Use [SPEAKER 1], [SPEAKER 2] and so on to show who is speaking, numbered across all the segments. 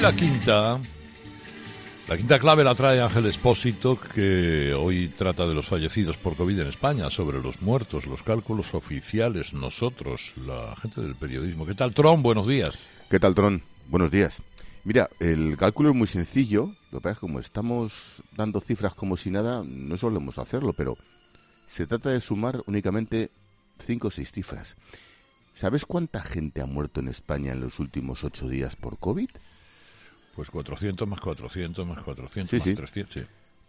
[SPEAKER 1] La quinta clave la trae Ángel Expósito, que hoy trata de los fallecidos por COVID en España, sobre los muertos, los cálculos oficiales, nosotros, la gente del periodismo. ¿Qué tal, Tron? Buenos días.
[SPEAKER 2] ¿Qué tal, Tron? Buenos días. Mira, el cálculo es muy sencillo. Lo que pasa es que como estamos dando cifras como si nada, no solemos hacerlo, pero se trata de sumar únicamente 5 o 6 cifras. ¿Sabes cuánta gente ha muerto en España en los últimos 8 días por COVID?
[SPEAKER 1] Pues 400 más 400 más 400
[SPEAKER 2] Sí,
[SPEAKER 1] más
[SPEAKER 2] sí.
[SPEAKER 1] 300. Sí.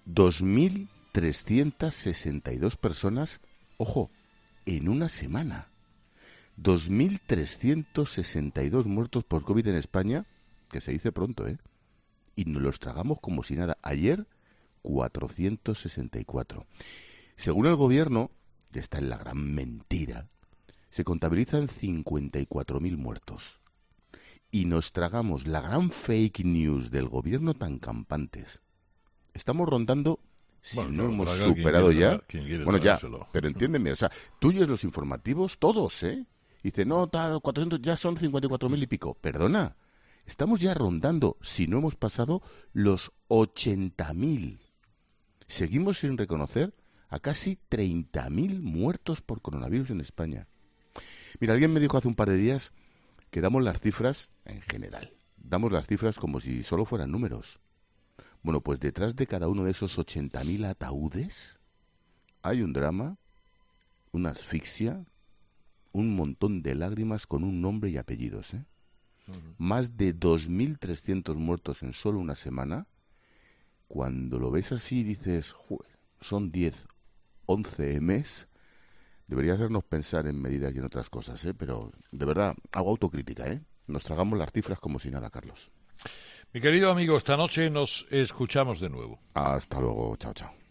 [SPEAKER 2] 2.362 personas, ojo, en una semana. 2.362 muertos por COVID en España, que se dice pronto, ¿eh? Y nos los tragamos como si nada. Ayer, 464. Según el gobierno, que está en la gran mentira, se contabilizan 54.000 muertos. Y nos tragamos la gran fake news del gobierno tan campantes. Estamos rondando, si
[SPEAKER 1] Bueno,
[SPEAKER 2] no
[SPEAKER 1] claro,
[SPEAKER 2] hemos
[SPEAKER 1] traga
[SPEAKER 2] superado
[SPEAKER 1] quien
[SPEAKER 2] ya...
[SPEAKER 1] quiere
[SPEAKER 2] Bueno, ya,
[SPEAKER 1] tragárselo.
[SPEAKER 2] pero entiéndeme, o sea, tuyos los informativos, todos, ¿eh? Dice, no, tal, 400, ya son 54.000 y pico. Perdona, estamos ya rondando, si no hemos pasado, los 80.000. Seguimos sin reconocer a casi 30.000 muertos por coronavirus en España. Mira, alguien me dijo hace un par de días que damos las cifras, en general, damos las cifras como si solo fueran números. Bueno, pues detrás de cada uno de esos 80.000 ataúdes hay un drama, una asfixia, un montón de lágrimas con un nombre y apellidos, ¿eh? Más de 2.300 muertos en solo una semana. Cuando lo ves así dices, son 10, 11 mes. Debería hacernos pensar en medidas y en otras cosas, ¿eh? Pero de verdad, hago autocrítica, ¿eh? Nos tragamos las cifras como si nada, Carlos.
[SPEAKER 1] Mi querido amigo, esta noche nos escuchamos de nuevo.
[SPEAKER 2] Hasta luego, chao, chao.